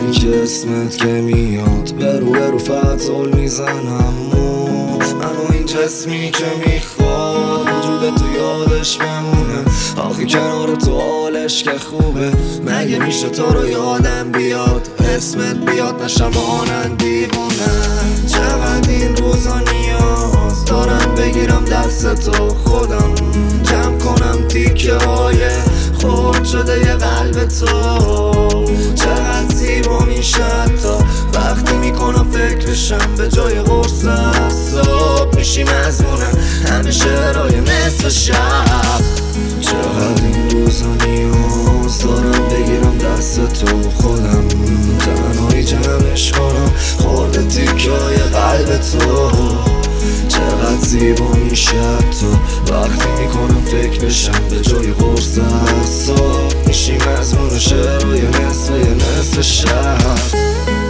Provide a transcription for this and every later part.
زمانی که اسمت که میاد به رو فتول میزنم منو این جسمی که میخواد وجود تو یادش بمونه. آخی کنار تو حالش که خوبه، مگه میشه تو رو یادم بیاد اسمت بیاد نشم آنن دیوونه. چقدر این روزا نیاز دارم بگیرم دست تو خودم جمع کنم تیکه های خورد شده یه قلب تو. چقدر زیبا میشه تا وقتی میکنم فکرشم به جای قرص صبح میشیم از مونه همه شعرهای نصف شب. چقدر این روزا نیاز دارم بگیرم دست تو خودم تنهایی جمعش کنم خورده تیکه های قلب تو. چقدر زیبا میشه تو وقتی میکنم فکر بشم به جای قرص صبح میشیم از مون شعرهای نصف شب.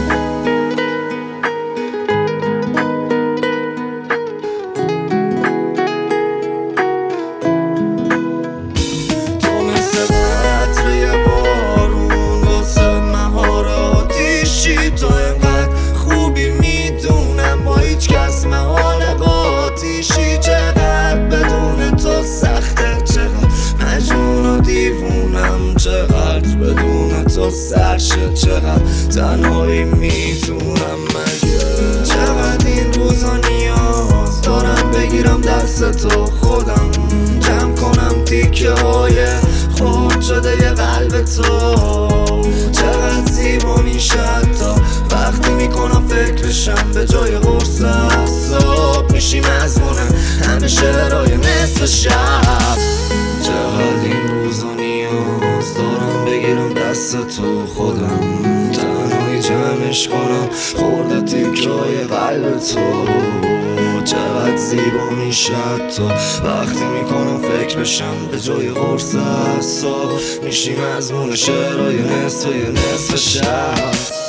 چقدر بدون تو سرشه چقدر تنهایی میتونم مگه. چقدر این روزا نیاز دارم بگیرم دست تو خودم جمع کنم تیکه های خورد شده یه قلب تو. چقدر زیبا میشه تا وقتی میکنم فکرشم به جای قرص صبح میشیم از مونه همه شعرهای نصف شب. چقدر این روزا نیاز دارم بگیرم دست تو خودم تنهایی جمعش کنم خورده تیکای قلب تو. چقدر زیبا میشه تو وقتی میکنم فکر بشم به جای قرص صبح میشیم از مون شعرهای نصف شب.